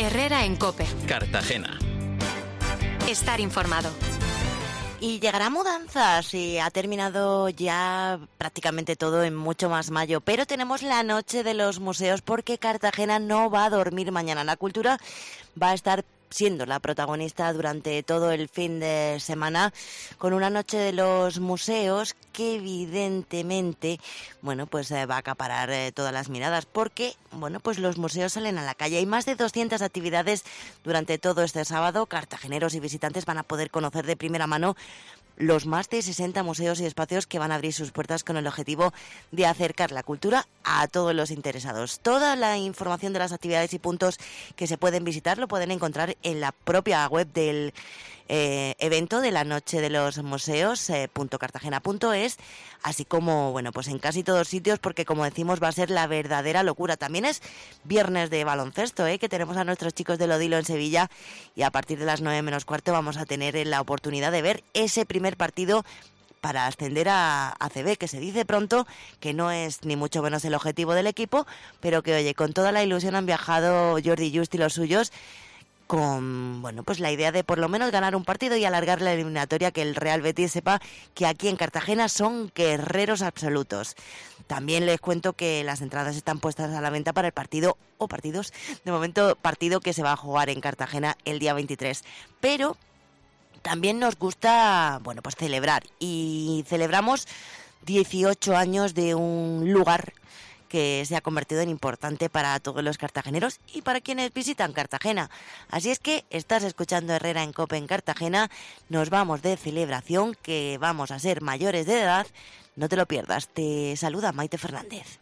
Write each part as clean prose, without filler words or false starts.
Herrera en COPE. Cartagena. Estar informado. Y llegará mudanzas y ha terminado ya prácticamente todo en mucho más mayo, pero tenemos la noche de los museos porque Cartagena no va a dormir mañana. La cultura va a estar siendo la protagonista durante todo el fin de semana con una noche de los museos que evidentemente, pues va a acaparar todas las miradas porque, pues los museos salen a la calle. Hay más de 200 actividades durante todo este sábado. Cartageneros y visitantes van a poder conocer de primera mano los más de 60 museos y espacios que van a abrir sus puertas con el objetivo de acercar la cultura a todos los interesados. Toda la información de las actividades y puntos que se pueden visitar lo pueden encontrar en la propia web del evento de la Noche de los Museos, .cartagena.es, así como, pues en casi todos sitios, porque como decimos va a ser la verdadera locura. También es viernes de baloncesto, que tenemos a nuestros chicos del Odilo en Sevilla y a partir de las 9:15 vamos a tener la oportunidad de ver ese primer partido para ascender a ACB, que se dice pronto, que no es ni mucho menos el objetivo del equipo, pero que, oye, con toda la ilusión han viajado Jordi Just y los suyos con, la idea de por lo menos ganar un partido y alargar la eliminatoria, que el Real Betis sepa que aquí en Cartagena son guerreros absolutos. También les cuento que las entradas están puestas a la venta para el partido, o partidos, de momento partido que se va a jugar en Cartagena el día 23. Pero también nos gusta, celebrar, y celebramos 18 años de un lugar que se ha convertido en importante para todos los cartageneros y para quienes visitan Cartagena. Así es que estás escuchando Herrera en COPE en Cartagena. Nos vamos de celebración, que vamos a ser mayores de edad. No te lo pierdas. Te saluda Maite Fernández.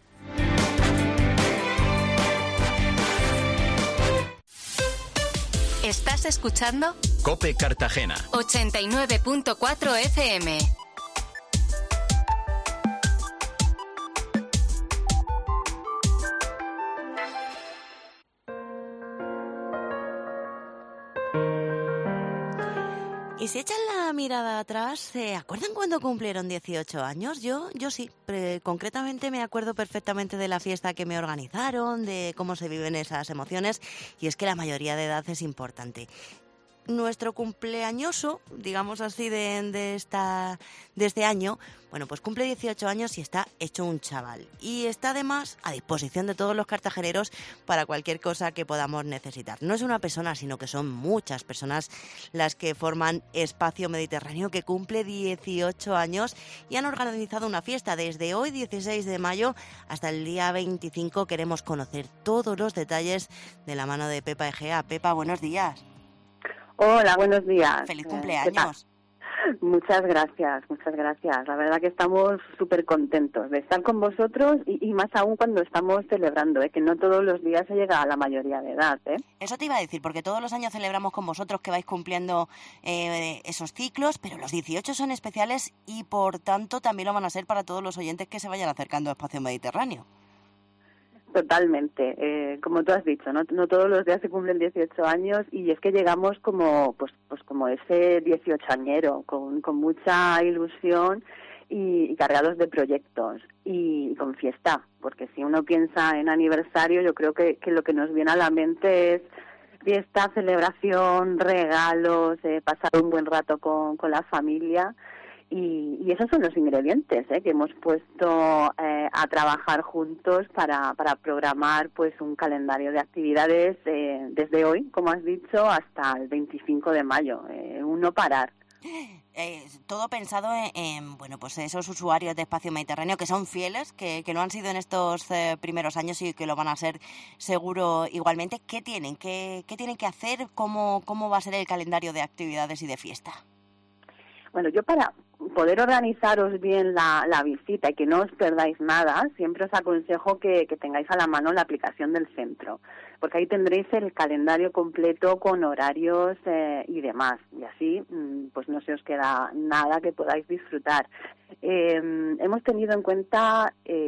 ¿Estás escuchando? COPE Cartagena. 89.4 FM. Y si echan la mirada atrás, ¿se acuerdan cuando cumplieron 18 años? Yo sí, concretamente me acuerdo perfectamente de la fiesta que me organizaron, de cómo se viven esas emociones, y es que la mayoría de edad es importante. Nuestro cumpleañoso, digamos así, de este año, pues cumple 18 años y está hecho un chaval. Y está además a disposición de todos los cartageneros para cualquier cosa que podamos necesitar. No es una persona, sino que son muchas personas las que forman Espacio Mediterráneo, que cumple 18 años y han organizado una fiesta desde hoy, 16 de mayo, hasta el día 25. Queremos conocer todos los detalles de la mano de Pepa Egea. Pepa, buenos días. Hola, buenos días. ¡Feliz cumpleaños! Muchas gracias, muchas gracias. La verdad que estamos súper contentos de estar con vosotros y más aún cuando estamos celebrando, que no todos los días se llega a la mayoría de edad. Eso te iba a decir, porque todos los años celebramos con vosotros que vais cumpliendo esos ciclos, pero los 18 son especiales y por tanto también lo van a ser para todos los oyentes que se vayan acercando a Espacio Mediterráneo. Totalmente, como tú has dicho, no todos los días se cumplen 18 años y es que llegamos como como ese 18añero, con mucha ilusión y cargados de proyectos y con fiesta, porque si uno piensa en aniversario, yo creo que lo que nos viene a la mente es fiesta, celebración, regalos, pasar un buen rato con la familia. Y esos son los ingredientes que hemos puesto a trabajar juntos para programar un calendario de actividades desde hoy, como has dicho, hasta el 25 de mayo, un no parar. Todo pensado en esos usuarios de Espacio Mediterráneo que son fieles, que no han sido en estos primeros años y que lo van a ser seguro igualmente. ¿Qué tienen que hacer? ¿Cómo va a ser el calendario de actividades y de fiesta? Bueno, yo para poder organizaros bien la visita y que no os perdáis nada, siempre os aconsejo que tengáis a la mano la aplicación del centro, porque ahí tendréis el calendario completo con horarios y demás, y así no se os queda nada que podáis disfrutar. Hemos tenido en cuenta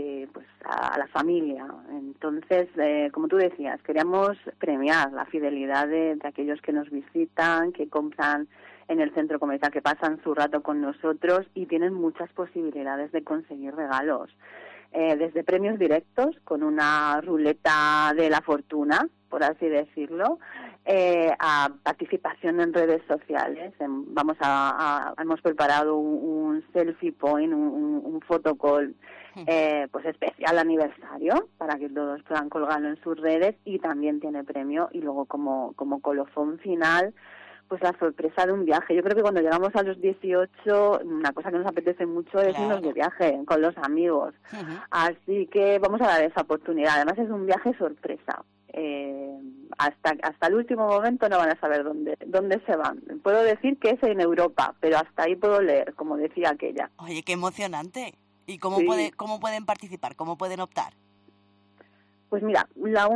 a la familia, entonces, como tú decías, queríamos premiar la fidelidad de aquellos que nos visitan, que compran en el centro comercial, que pasan su rato con nosotros y tienen muchas posibilidades de conseguir regalos. Desde premios directos, con una ruleta de la fortuna, por así decirlo, a participación en redes sociales. Hemos preparado un selfie point, un photocall pues especial aniversario para que todos puedan colgarlo en sus redes, y también tiene premio. Y luego como colofón final, pues la sorpresa de un viaje. Yo creo que cuando llegamos a los 18, una cosa que nos apetece mucho es irnos de viaje con los amigos. Así que vamos a dar esa oportunidad. Además es un viaje sorpresa. Hasta el último momento no van a saber dónde se van. Puedo decir que es en Europa, pero hasta ahí puedo leer, como decía aquella. Oye, qué emocionante. ¿Y cómo pueden participar? ¿Cómo pueden optar? Pues mira,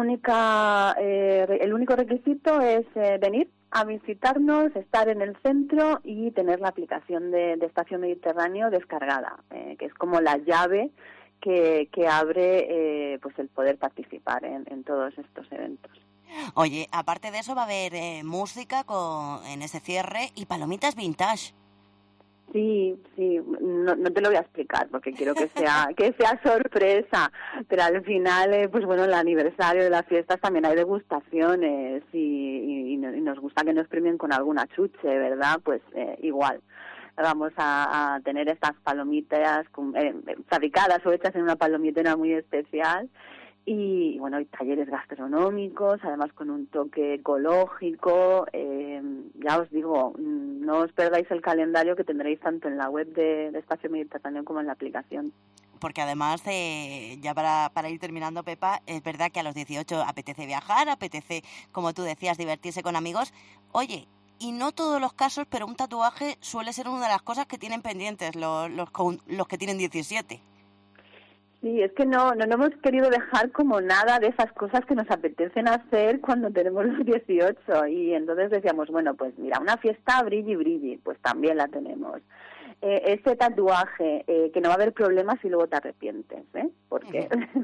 el único requisito es venir a visitarnos, estar en el centro y tener la aplicación de Espacio Mediterráneo descargada, que es como la llave que abre pues el poder participar en todos estos eventos. Oye, aparte de eso va a haber música en ese cierre y palomitas vintage. Sí, no te lo voy a explicar porque quiero que sea sorpresa, pero al final, pues bueno, el aniversario de las fiestas también hay degustaciones y nos gusta que nos premien con alguna chuche, ¿verdad? Pues igual. Vamos a tener estas palomitas fabricadas o hechas en una palomitera muy especial. Y bueno, hay talleres gastronómicos, además con un toque ecológico. Ya os digo, no os perdáis el calendario que tendréis tanto en la web de Espacio Mediterráneo como en la aplicación. Porque además, ya para ir terminando, Pepa, es verdad que a los 18 apetece viajar, apetece, como tú decías, divertirse con amigos. Oye, y no todos los casos, pero un tatuaje suele ser una de las cosas que tienen pendientes los que tienen 17. Sí, es que no hemos querido dejar como nada de esas cosas que nos apetecen hacer cuando tenemos los 18. Y entonces decíamos, bueno, pues mira, una fiesta brilli, pues también la tenemos. Ese tatuaje, que no va a haber problemas si luego te arrepientes, porque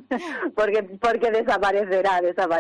desaparecerá.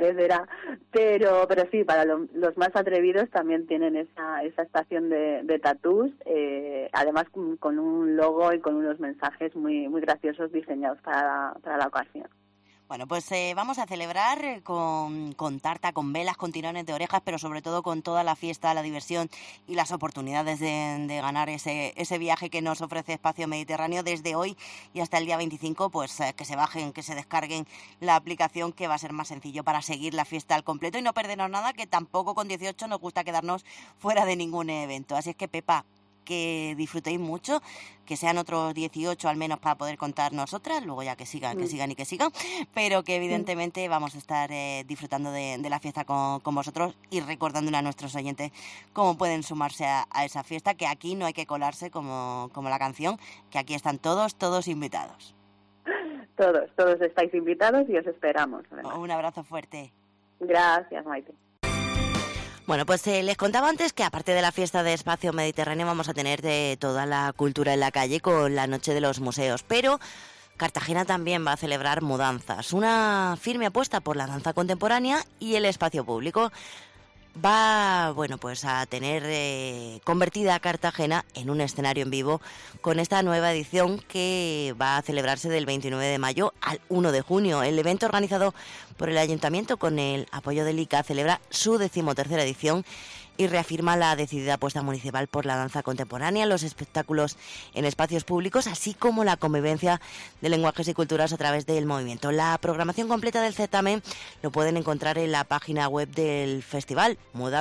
Pero sí, para los más atrevidos también tienen esa estación de tatús, además con un logo y con unos mensajes muy, muy graciosos diseñados para la ocasión. Bueno, pues vamos a celebrar con tarta, con velas, con tirones de orejas, pero sobre todo con toda la fiesta, la diversión y las oportunidades de ganar ese viaje que nos ofrece Espacio Mediterráneo desde hoy y hasta el día 25, pues que se bajen, que se descarguen la aplicación, que va a ser más sencillo para seguir la fiesta al completo y no perdernos nada, que tampoco con 18 nos gusta quedarnos fuera de ningún evento. Así es que, Pepa, que disfrutéis mucho, que sean otros 18 al menos para poder contar nosotras, luego ya que sigan, pero que evidentemente vamos a estar disfrutando de la fiesta con vosotros y recordándole a nuestros oyentes cómo pueden sumarse a esa fiesta, que aquí no hay que colarse como la canción, que aquí están todos invitados. Todos estáis invitados y os esperamos. Un abrazo fuerte. Gracias, Maite. Bueno, pues les contaba antes que aparte de la fiesta de Espacio Mediterráneo vamos a tener de toda la cultura en la calle con la Noche de los Museos, pero Cartagena también va a celebrar Mudanzas, una firme apuesta por la danza contemporánea y el espacio público. Va, bueno, pues a tener convertida a Cartagena en un escenario en vivo con esta nueva edición que va a celebrarse del 29 de mayo al 1 de junio. El evento, organizado por el Ayuntamiento con el apoyo del ICA, celebra su 13ª edición y reafirma la decidida apuesta municipal por la danza contemporánea, los espectáculos en espacios públicos, así como la convivencia de lenguajes y culturas a través del movimiento. La programación completa del certamen lo pueden encontrar en la página web del festival,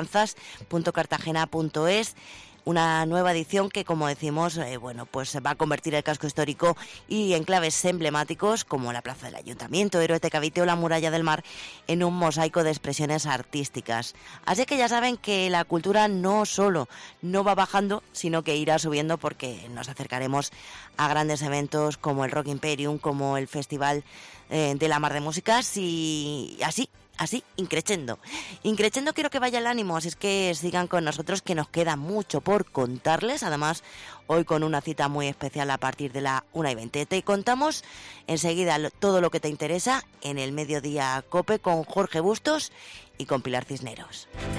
mudanzas.cartagena.es. Una nueva edición que, como decimos, pues va a convertir el casco histórico y enclaves emblemáticos como la Plaza del Ayuntamiento, Héroe Cavite o la Muralla del Mar en un mosaico de expresiones artísticas. Así que ya saben que la cultura no va bajando, sino que irá subiendo, porque nos acercaremos a grandes eventos como el Rock Imperium, como el Festival de la Mar de Músicas y así, increchendo quiero que vaya el ánimo, así es que sigan con nosotros, que nos queda mucho por contarles, además hoy con una cita muy especial a partir de la 1:20. Te contamos enseguida todo lo que te interesa en el Mediodía COPE con Jorge Bustos y con Pilar Cisneros.